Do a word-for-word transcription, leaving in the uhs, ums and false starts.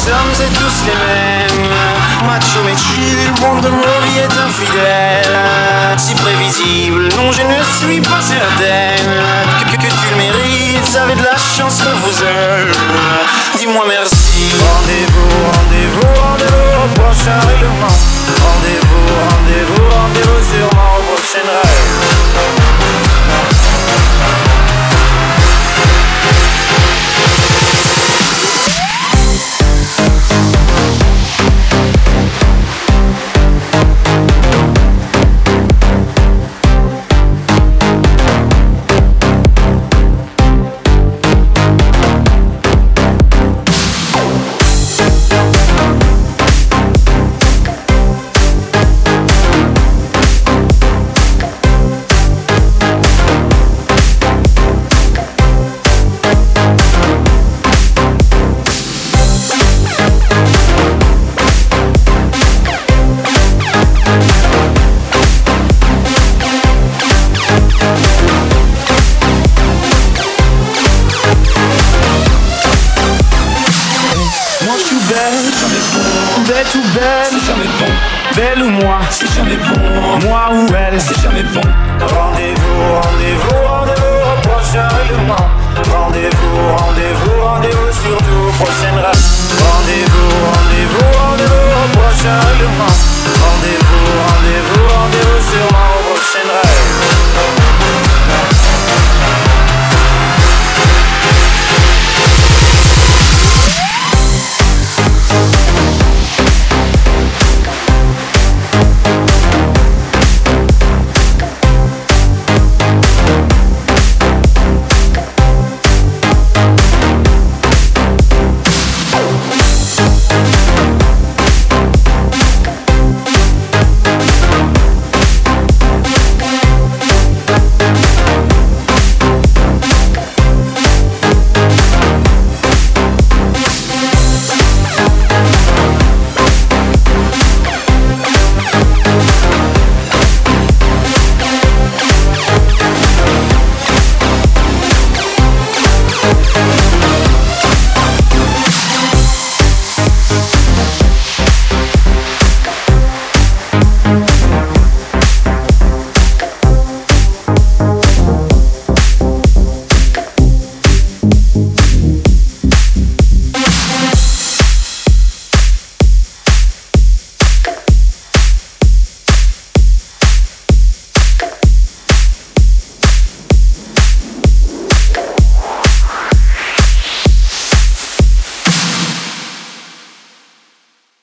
hommes et tous les mêmes. Macho mais chill, le monde de nos vies est infidèle. Si prévisible, non je ne suis pas certaine que, que, que tu le mérites, avez de la chance que vous aime. Dis-moi merci. Rendez-vous, rendez-vous, rendez-vous au prochain règlement. Rendez-vous, rendez-vous, rendez-vous sûrement au prochain rêve. Bête ou belle, c'est jamais bon. Belle ou moi, c'est jamais bon. Moi ou elle, c'est jamais bon. Rendez-vous, rendez-vous, rendez-vous au prochain règlement. Rendez-vous, rendez-vous, rendez-vous surtout au prochain rêve.